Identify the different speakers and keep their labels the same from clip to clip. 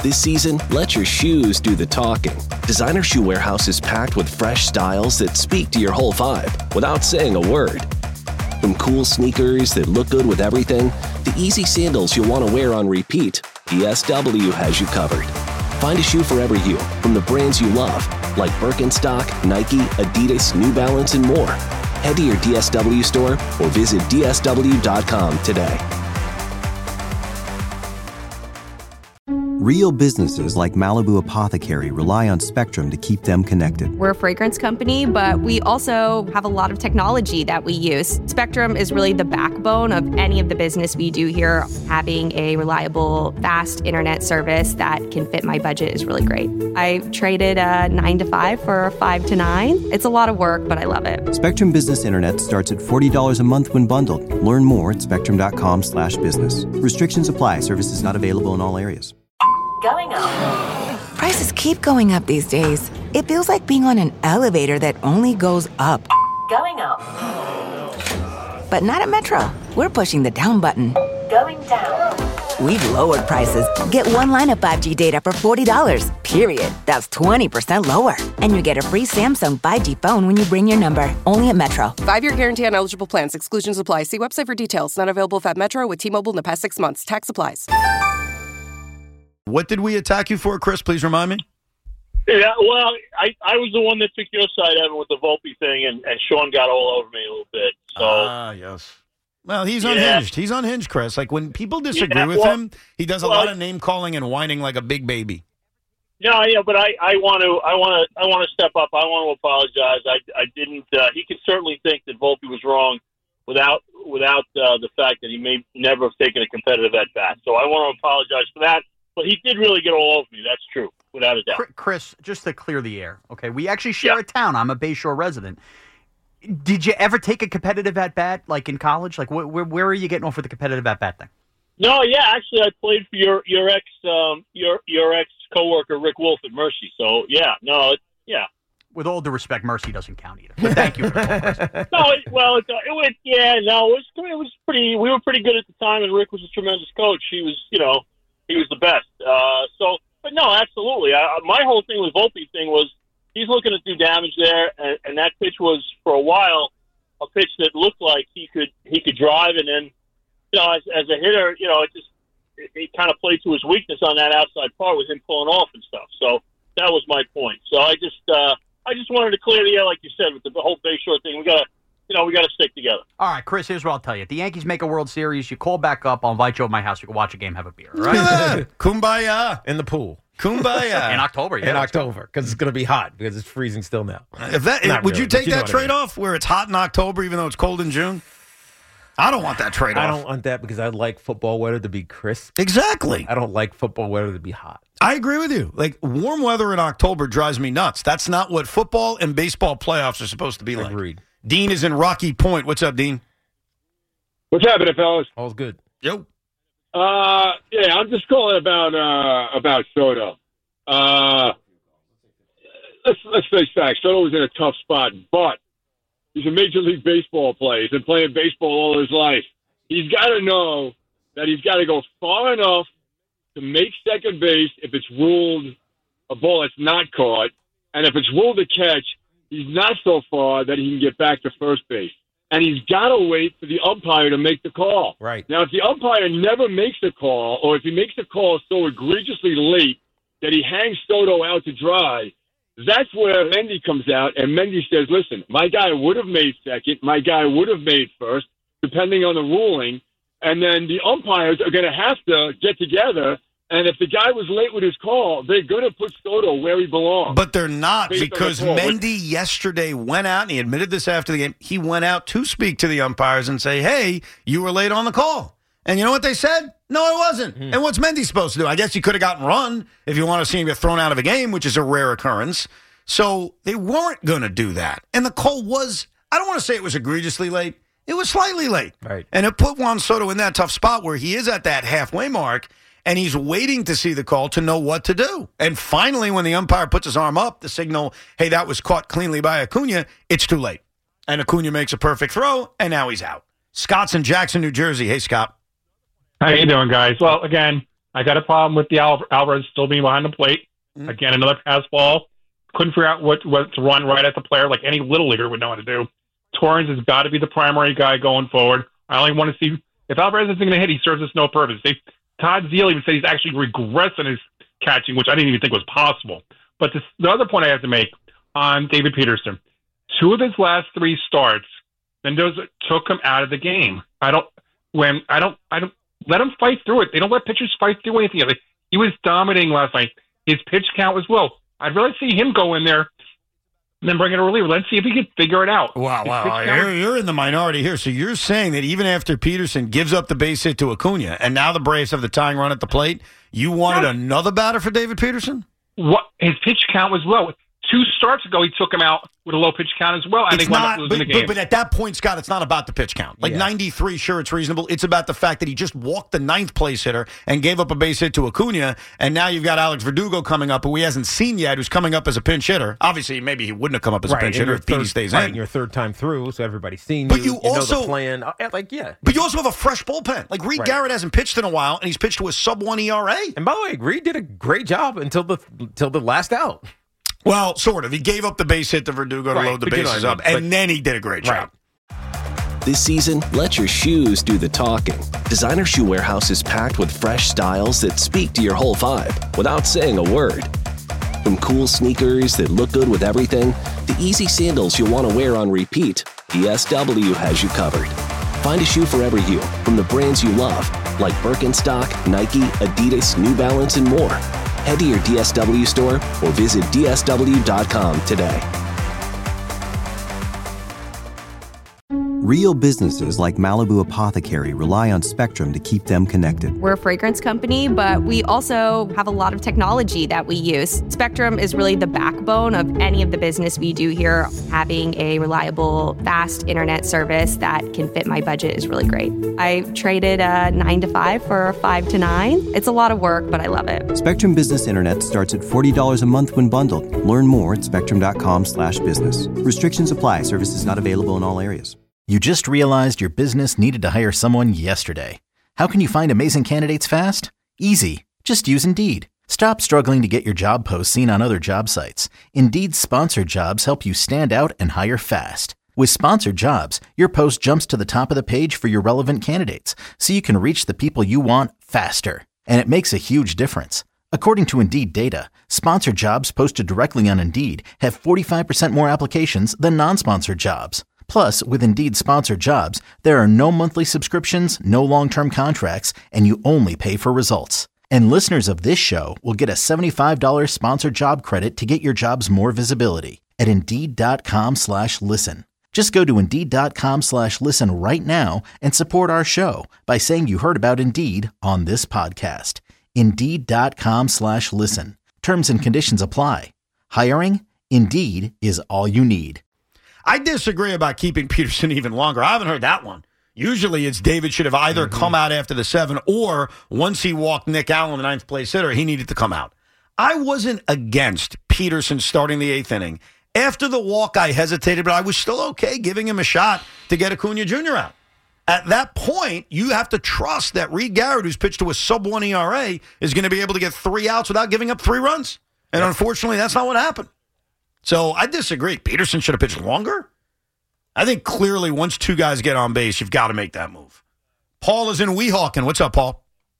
Speaker 1: This season, let your shoes do the talking. Designer Shoe Warehouse is packed with fresh styles that speak to your whole vibe without saying a word. From cool sneakers that look good with everything, to easy sandals you'll want to wear on repeat, DSW has you covered. Find a shoe for every you from the brands you love, like Birkenstock, Nike, Adidas, New Balance, and more. Head to your DSW store or visit dsw.com today.
Speaker 2: Real businesses like Malibu Apothecary rely on Spectrum to keep them connected.
Speaker 3: We're a fragrance company, but we also have a lot of technology that we use. Spectrum is really the backbone of any of the business we do here. Having a reliable, fast internet service that can fit my budget is really great. I traded a 9 to 5 for a 5 to 9. It's a lot of work, but I love it.
Speaker 2: Spectrum Business Internet starts at $40 a month when bundled. Learn more at spectrum.com/business. Restrictions apply. Services not available in all areas.
Speaker 4: Going up.
Speaker 5: Prices keep going up these days. It feels like being on an elevator that only goes up.
Speaker 4: Going up.
Speaker 5: But not at Metro. We're pushing the down button.
Speaker 4: Going down.
Speaker 5: We've lowered prices. Get one line of 5G data for $40, period. That's 20% lower. And you get a free Samsung 5G phone when you bring your number. Only at Metro.
Speaker 6: 5-year guarantee on eligible plans. Exclusions apply. See website for details. Not available at Metro with T-Mobile in the past 6 months. Tax applies.
Speaker 7: What did we attack you for, Chris? Please remind me.
Speaker 8: Yeah, well, I was the one that took your side, Evan, with the Volpe thing, and Sean got all over me a little bit. So
Speaker 7: yes. Well, he's unhinged. He's unhinged, Chris. Like, when people disagree with him, he does a lot of name calling and whining like a big baby.
Speaker 8: No, yeah, but I want to step up. I want to apologize. I didn't. He could certainly think that Volpe was wrong without the fact that he may never have taken a competitive at bat. So I want to apologize for that. But he did really get all over me. That's true, without a doubt.
Speaker 9: Chris, just to clear the air, okay? We actually share a town. I'm a Bayshore resident. Did you ever take a competitive at-bat, like in college? Like, where are you getting off with the competitive at-bat thing?
Speaker 8: No, yeah, actually, I played for your ex coworker Rick Wolf at Mercy. So yeah.
Speaker 9: With all due respect, Mercy doesn't count either. But thank you for the
Speaker 8: No, it was pretty. We were pretty good at the time, and Rick was a tremendous coach. He was the best. But no, absolutely. My whole thing with Volpe thing was he's looking to do damage there, and that pitch was for a while a pitch that looked like he could drive, and then as a hitter, it kind of played to his weakness on that outside part with him pulling off and stuff. So that was my point. So I just wanted to clear the air, like you said, with the whole Bayshore thing. We gotta stick together.
Speaker 9: All right, Chris, here's what I'll tell you. If the Yankees make a World Series, you call back up. I'll invite you over to my house. We can watch a game, have a beer. All right?
Speaker 7: Kumbaya.
Speaker 10: In the pool.
Speaker 7: Kumbaya.
Speaker 9: In October, yeah.
Speaker 10: In October, because it's going to be hot, because it's freezing still now.
Speaker 7: Would you take that trade-off where it's hot in October even though it's cold in June? I don't want that trade-off.
Speaker 10: I don't want that because I like football weather to be crisp.
Speaker 7: Exactly.
Speaker 10: I don't like football weather to be hot.
Speaker 7: I agree with you. Like, warm weather in October drives me nuts. That's not what football and baseball playoffs are supposed to be like.
Speaker 10: Agreed.
Speaker 7: Dean is in Rocky Point. What's up, Dean?
Speaker 11: What's happening, fellas?
Speaker 10: All's good.
Speaker 7: Yo.
Speaker 11: I'm just calling about Soto. Let's face facts. Soto was in a tough spot, but he's a Major League Baseball player. He's been playing baseball all his life. He's got to know that he's got to go far enough to make second base if it's ruled a ball that's not caught, and if it's ruled a catch, he's not so far that he can get back to first base. And he's got to wait for the umpire to make the call.
Speaker 10: Right.
Speaker 11: Now, if the umpire never makes the call, or if he makes the call so egregiously late that he hangs Soto out to dry, that's where Mendy comes out, and Mendy says, listen, my guy would have made second, my guy would have made first, depending on the ruling, and then the umpires are going to have to get together. And if the guy was late with his call, they're going to put Soto where he belongs.
Speaker 7: But they're not, because Mendy yesterday went out, and he admitted this after the game, he went out to speak to the umpires and say, hey, you were late on the call. And you know what they said? No, I wasn't. And what's Mendy supposed to do? I guess he could have gotten run if you want to see him get thrown out of a game, which is a rare occurrence. So they weren't going to do that. And the call was, I don't want to say it was egregiously late. It was slightly late.
Speaker 10: Right.
Speaker 7: And it put Juan Soto in that tough spot where he is at that halfway mark, and he's waiting to see the call to know what to do. And finally, when the umpire puts his arm up, the signal, hey, that was caught cleanly by Acuna, it's too late. And Acuna makes a perfect throw, and now he's out. Scott's in Jackson, New Jersey. Hey, Scott.
Speaker 12: How you doing, guys? Well, again, I got a problem with the Alvarez still being behind the plate. Again, another pass ball. Couldn't figure out what to run right at the player like any little leaguer would know how to do. Torrens has got to be the primary guy going forward. I only want to see if Alvarez isn't going to hit, he serves us no purpose. Todd Zeile even said he's actually regressed in his catching, which I didn't even think was possible. But the other point I have to make on David Peterson, 2 of his last 3 starts, Mendoza took him out of the game. I don't let him fight through it. They don't let pitchers fight through anything. Like, he was dominating last night. His pitch count was low. I'd rather see him go in there and then bring in a reliever. Let's see if he can figure it out.
Speaker 7: Wow. You're in the minority here. So you're saying that even after Peterson gives up the base hit to Acuna, and now the Braves have the tying run at the plate, you wanted another batter for David Peterson?
Speaker 12: What? His pitch count was low. 2 starts ago, he took him out with a low pitch count as well. I think wound up losing the game.
Speaker 7: But at that point, Scott, it's not about the pitch count. 93, sure, it's reasonable. It's about the fact that he just walked the 9th place hitter and gave up a base hit to Acuna, and now you've got Alex Verdugo coming up, who he hasn't seen yet, who's coming up as a pinch hitter. Obviously, maybe he wouldn't have come up as a pinch hitter if Petey stays in.
Speaker 10: Your 3rd time through, so everybody's seen
Speaker 7: but
Speaker 10: you
Speaker 7: also
Speaker 10: know the plan. But
Speaker 7: you also have a fresh bullpen. Like, Reed Garrett hasn't pitched in a while, and he's pitched to a sub-1 ERA.
Speaker 10: And by the way, Reed did a great job until the last out.
Speaker 7: Well, sort of. He gave up the base hit to Verdugo to load the bases up, and then he did a great job.
Speaker 1: This season, let your shoes do the talking. Designer Shoe Warehouse is packed with fresh styles that speak to your whole vibe without saying a word. From cool sneakers that look good with everything, to easy sandals you'll want to wear on repeat, DSW has you covered. Find a shoe for every you from the brands you love, like Birkenstock, Nike, Adidas, New Balance, and more. Head to your DSW store or visit DSW.com today.
Speaker 2: Real businesses like Malibu Apothecary rely on Spectrum to keep them connected.
Speaker 3: We're a fragrance company, but we also have a lot of technology that we use. Spectrum is really the backbone of any of the business we do here. Having a reliable, fast internet service that can fit my budget is really great. I traded a 9 to 5 for a 5 to 9. It's a lot of work, but I love it.
Speaker 2: Spectrum Business Internet starts at $40 a month when bundled. Learn more at spectrum.com/business. Restrictions apply. Services not available in all areas.
Speaker 13: You just realized your business needed to hire someone yesterday. How can you find amazing candidates fast? Easy. Just use Indeed. Stop struggling to get your job posts seen on other job sites. Indeed's sponsored jobs help you stand out and hire fast. With sponsored jobs, your post jumps to the top of the page for your relevant candidates, so you can reach the people you want faster. And it makes a huge difference. According to Indeed data, sponsored jobs posted directly on Indeed have 45% more applications than non-sponsored jobs. Plus, with Indeed sponsored jobs, there are no monthly subscriptions, no long-term contracts, and you only pay for results. And listeners of this show will get a $75 sponsored job credit to get your jobs more visibility at Indeed.com/listen. Just go to Indeed.com/listen right now and support our show by saying you heard about Indeed on this podcast. Indeed.com/listen. Terms and conditions apply. Hiring? Indeed is all you need.
Speaker 7: I disagree about keeping Peterson even longer. I haven't heard that one. Usually it's David should have either come out after the 7 or once he walked Nick Allen, the 9th place hitter, he needed to come out. I wasn't against Peterson starting the 8th inning. After the walk, I hesitated, but I was still okay giving him a shot to get Acuna Jr. out. At that point, you have to trust that Reed Garrett, who's pitched to a sub-1 ERA, is going to be able to get 3 outs without giving up 3 runs. And unfortunately, that's not what happened. So I disagree. Peterson should have pitched longer. I think clearly once 2 guys get on base, you've got to make that move. Paul is in Weehawken. What's up, Paul?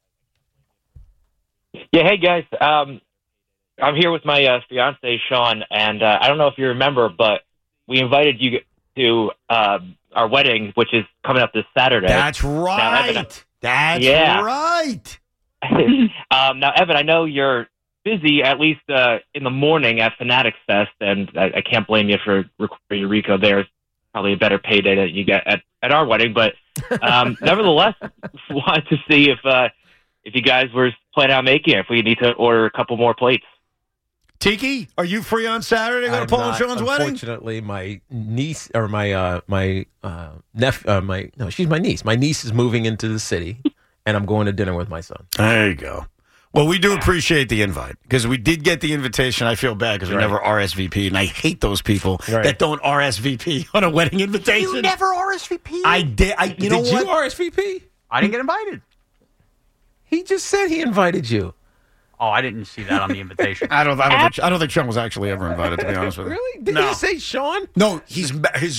Speaker 14: Yeah, hey, guys. I'm here with my fiance, Sean, and I don't know if you remember, but we invited you to our wedding, which is coming up this Saturday.
Speaker 7: That's right. Now, Evan, right.
Speaker 14: Now, Evan, I know you're busy, at least in the morning at Fanatics Fest, and I can't blame you for recording Eureka. There's probably a better payday that you get at our wedding, but nevertheless, wanted to see if you guys were planning on making it, if we need to order a couple more plates.
Speaker 7: Tiki, are you free on Saturday to go to Paul and Sean's wedding?
Speaker 10: Unfortunately, my niece, or my nephew, she's my niece. My niece is moving into the city, and I'm going to dinner with my son.
Speaker 7: There you go. Well, we do appreciate the invite because we did get the invitation. I feel bad because we never RSVP'd, and I hate those people that don't RSVP on a wedding invitation.
Speaker 9: You never RSVP?
Speaker 7: I did. You know what?
Speaker 10: Did you RSVP?
Speaker 9: I didn't get invited.
Speaker 10: He just said he invited you.
Speaker 9: Oh, I didn't see that on the invitation.
Speaker 7: I don't think Sean was actually ever invited, to be honest with you.
Speaker 10: Really? Did
Speaker 7: No.
Speaker 10: he say Sean?
Speaker 7: No, his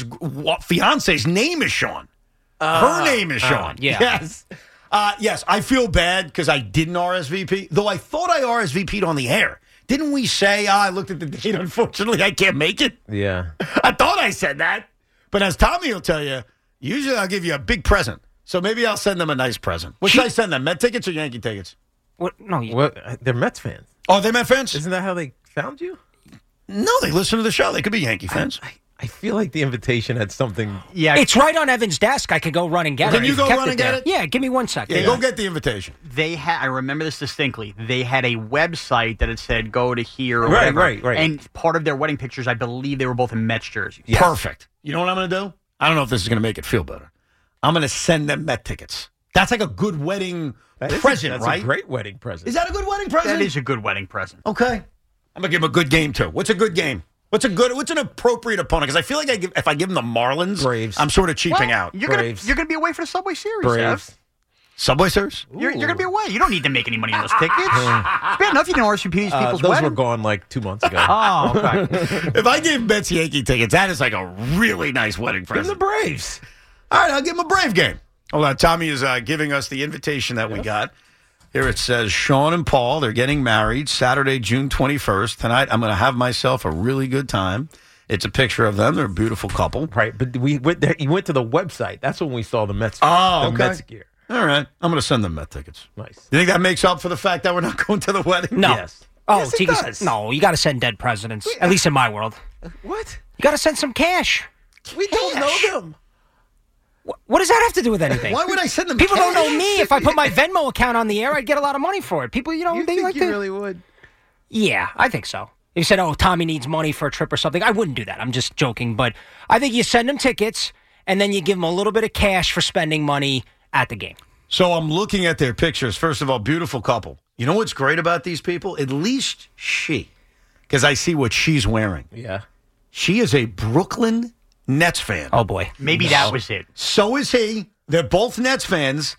Speaker 7: fiance's name is Sean. Her name is Sean. Yes. Yes, I feel bad because I didn't RSVP, though I thought I RSVP'd on the air. Didn't we say, I looked at the date, unfortunately, I can't make it?
Speaker 10: Yeah.
Speaker 7: I thought I said that. But as Tommy will tell you, usually I'll give you a big present. So maybe I'll send them a nice present. What should I send them, Met tickets or Yankee tickets?
Speaker 15: What? No,
Speaker 10: they're Mets fans.
Speaker 7: Oh, they're Met fans?
Speaker 10: Isn't that how they found you?
Speaker 7: No, they listen to the show. They could be Yankee fans.
Speaker 10: I feel like the invitation had something.
Speaker 9: Yeah,
Speaker 15: it's right on Evan's desk. I could go run and get it.
Speaker 7: Can you go run and get it?
Speaker 15: Yeah, give me 1 second.
Speaker 7: Yeah, go get the invitation.
Speaker 9: They had. I remember this distinctly. They had a website that had said "go to here." Or
Speaker 10: Right,
Speaker 9: whatever.
Speaker 10: right.
Speaker 9: And part of their wedding pictures, I believe, they were both in Mets jerseys.
Speaker 7: Yes. Perfect. You know what I'm going to do? I don't know if this is going to make it feel better. I'm going to send them Met tickets. That's like a good wedding present,
Speaker 10: That's
Speaker 7: right?
Speaker 10: a great wedding present.
Speaker 7: Is that a good wedding present?
Speaker 9: That is a good wedding present.
Speaker 7: Okay. I'm going to give him a good game, too. What's a good game? What's an appropriate opponent? Because I feel like if I give them the Marlins,
Speaker 10: Braves.
Speaker 7: I'm sort of cheaping out.
Speaker 9: You're gonna be away for the Subway Series,
Speaker 10: Braves.
Speaker 9: Ev.
Speaker 7: Subway Series?
Speaker 9: You're going to be away. You don't need to make any money on those tickets. It's bad enough you didn't RSVP these people's
Speaker 10: Those
Speaker 9: wedding.
Speaker 10: were gone like 2 months ago.
Speaker 9: Oh, okay.
Speaker 7: If I gave Mets Yankee tickets, that is like a really nice wedding
Speaker 10: Give them
Speaker 7: present.
Speaker 10: the Braves.
Speaker 7: All right, I'll give him a Brave game. Hold on. Tommy is giving us the invitation that we got. Here it says, Sean and Paul, they're getting married Saturday, June 21st. Tonight, I'm going to have myself a really good time. It's a picture of them. They're a beautiful couple.
Speaker 10: Right, but we went there. You went to the website. That's when we saw the Mets.
Speaker 7: Oh,
Speaker 10: the
Speaker 7: okay.
Speaker 10: Mets gear.
Speaker 7: All right. I'm going to send them Met tickets.
Speaker 10: Nice.
Speaker 7: You think that makes up for the fact that we're not going to the wedding?
Speaker 15: No.
Speaker 10: Yes.
Speaker 15: Oh,
Speaker 10: Yes, it
Speaker 15: Tegan,
Speaker 10: does.
Speaker 15: no, you got to send dead presidents. At least in my world.
Speaker 10: What?
Speaker 15: You got to send some cash.
Speaker 10: We don't know them.
Speaker 15: What does that have to do with anything?
Speaker 7: Why would I send them
Speaker 15: People
Speaker 7: cash?
Speaker 15: don't know me. If I put my Venmo account on the air, I'd get a lot of money for it. People,
Speaker 10: You
Speaker 15: they
Speaker 10: think
Speaker 15: like
Speaker 10: you
Speaker 15: to.
Speaker 10: really would?
Speaker 15: Yeah, I think so. If you said, "Oh, Tommy needs money for a trip or something," I wouldn't do that. I'm just joking, but I think you send them tickets and then you give them a little bit of cash for spending money at the game.
Speaker 7: So I'm looking at their pictures. First of all, beautiful couple. You know what's great about these people? At least she, because I see what she's wearing.
Speaker 10: Yeah.
Speaker 7: She is a Brooklyn Nets fan.
Speaker 15: Oh boy,
Speaker 9: Maybe that was it.
Speaker 7: So is he. They're both Nets fans.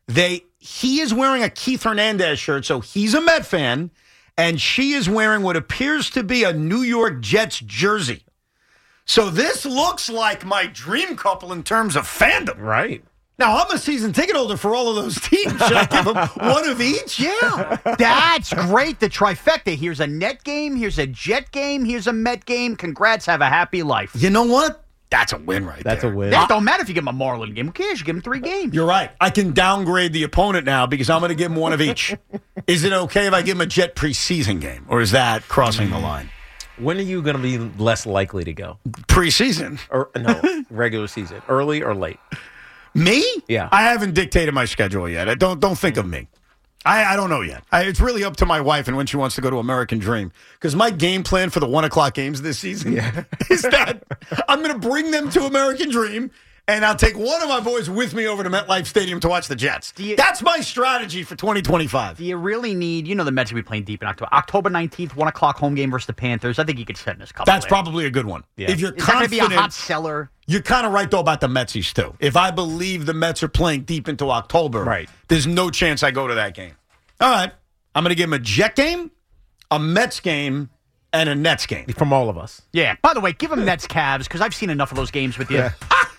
Speaker 7: He is wearing a Keith Hernandez shirt, so he's a Met fan, and she is wearing what appears to be a New York Jets jersey. So this looks like my dream couple in terms of fandom.
Speaker 10: Right.
Speaker 7: Now, I'm a season ticket holder for all of those teams. Should I give them one of each?
Speaker 9: Yeah. That's great. The trifecta. Here's a Net game. Here's a Jet game. Here's a Met game. Congrats. Have a happy life.
Speaker 7: You know what? That's a win right
Speaker 10: That's
Speaker 7: there.
Speaker 10: a win.
Speaker 9: That don't matter if you give him a Marlin game. Who cares? You give him 3 games.
Speaker 7: You're right. I can downgrade the opponent now because I'm going to give him one of each. Is it okay if I give him a Jet preseason game, or is that crossing the line?
Speaker 10: When are you going to be less likely to go?
Speaker 7: Preseason.
Speaker 10: Or no, regular season, early or late?
Speaker 7: Me?
Speaker 10: Yeah.
Speaker 7: I haven't dictated my schedule yet. Don't think of me. I don't know yet. It's really up to my wife and when she wants to go to American Dream. Because my game plan for the 1 o'clock games this season is that I'm going to bring them to American Dream, and I'll take one of my boys with me over to MetLife Stadium to watch the Jets. That's my strategy for 2025.
Speaker 9: Do you really need, the Mets will be playing deep in October. October 19th, 1 o'clock home game versus the Panthers. I think you could set in this couple.
Speaker 7: That's probably a good one.
Speaker 10: Yeah.
Speaker 7: If you're
Speaker 9: Is that going to be
Speaker 7: confident,
Speaker 9: a hot seller?
Speaker 7: you're kind of right, though, about the Metsies, too. If I believe the Mets are playing deep into October,
Speaker 10: Right.
Speaker 7: there's no chance I go to that game. All right. I'm going to give him a Jet game, a Mets game, and a Nets game.
Speaker 10: From all of us.
Speaker 9: Yeah. By the way, give him Nets Cavs because I've seen enough of those games with you.
Speaker 10: Yeah.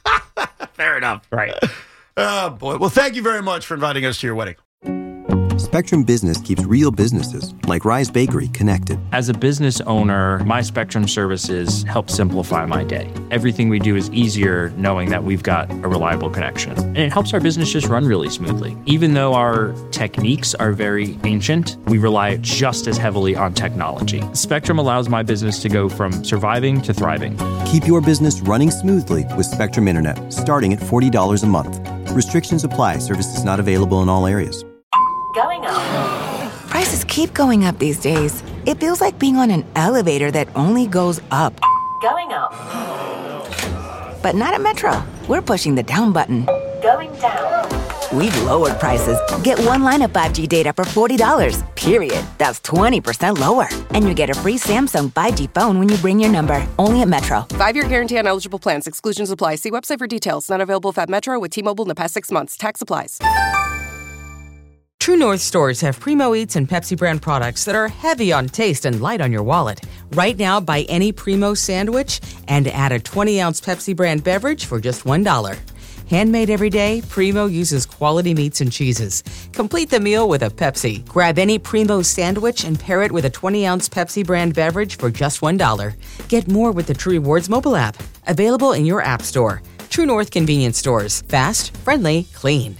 Speaker 7: Fair enough.
Speaker 10: Right.
Speaker 7: Oh, boy. Well, thank you very much for inviting us to your wedding.
Speaker 2: Spectrum Business keeps real businesses, like Rise Bakery, connected.
Speaker 16: As a business owner, my Spectrum services help simplify my day. Everything we do is easier knowing that we've got a reliable connection. And it helps our business just run really smoothly. Even though our techniques are very ancient, we rely just as heavily on technology. Spectrum allows my business to go from surviving to thriving.
Speaker 2: Keep your business running smoothly with Spectrum Internet, starting at $40 a month. Restrictions apply. Services not available in all areas.
Speaker 4: Going up.
Speaker 5: Prices keep going up these days. It feels like being on an elevator that only goes up.
Speaker 4: Going up.
Speaker 5: But not at Metro. We're pushing the down button.
Speaker 4: Going down.
Speaker 5: We've lowered prices. Get one line of 5G data for $40, period. That's 20% lower. And you get a free Samsung 5G phone when you bring your number. Only at Metro.
Speaker 6: 5-year guarantee on eligible plans. Exclusions apply. See website for details. Not available at Metro with T-Mobile in the past 6 months. Tax applies.
Speaker 17: True North stores have Primo Eats and Pepsi brand products that are heavy on taste and light on your wallet. Right now, buy any Primo sandwich and add a 20-ounce Pepsi brand beverage for just $1. Handmade every day, Primo uses quality meats and cheeses. Complete the meal with a Pepsi. Grab any Primo sandwich and pair it with a 20-ounce Pepsi brand beverage for just $1. Get more with the True Rewards mobile app. Available in your app store. True North convenience stores. Fast, friendly, clean.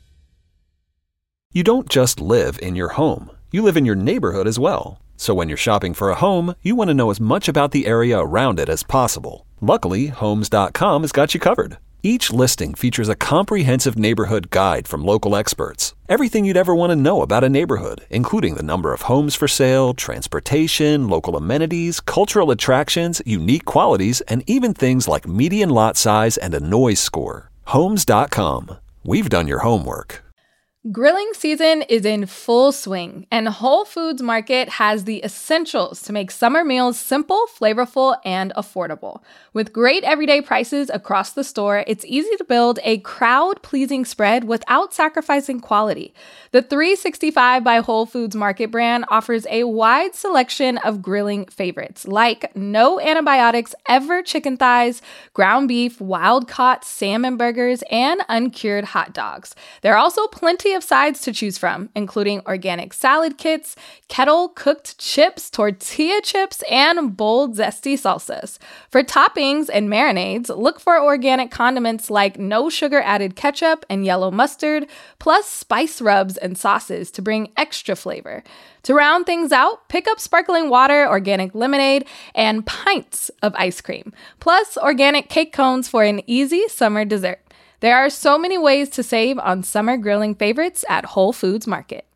Speaker 18: You don't just live in your home. You live in your neighborhood as well. So when you're shopping for a home, you want to know as much about the area around it as possible. Luckily, Homes.com has got you covered. Each listing features a comprehensive neighborhood guide from local experts. Everything you'd ever want to know about a neighborhood, including the number of homes for sale, transportation, local amenities, cultural attractions, unique qualities, and even things like median lot size and a noise score. Homes.com. We've done your homework.
Speaker 19: Grilling season is in full swing, and Whole Foods Market has the essentials to make summer meals simple, flavorful, and affordable. With great everyday prices across the store, it's easy to build a crowd-pleasing spread without sacrificing quality. The 365 by Whole Foods Market brand offers a wide selection of grilling favorites, like no antibiotics ever chicken thighs, ground beef, wild-caught salmon burgers, and uncured hot dogs. There are also plenty of sides to choose from, including organic salad kits, kettle-cooked chips, tortilla chips, and bold, zesty salsas. For toppings and marinades, look for organic condiments like no sugar-added ketchup and yellow mustard, plus spice rubs and sauces to bring extra flavor. To round things out, pick up sparkling water, organic lemonade, and pints of ice cream, plus organic cake cones for an easy summer dessert. There are so many ways to save on summer grilling favorites at Whole Foods Market.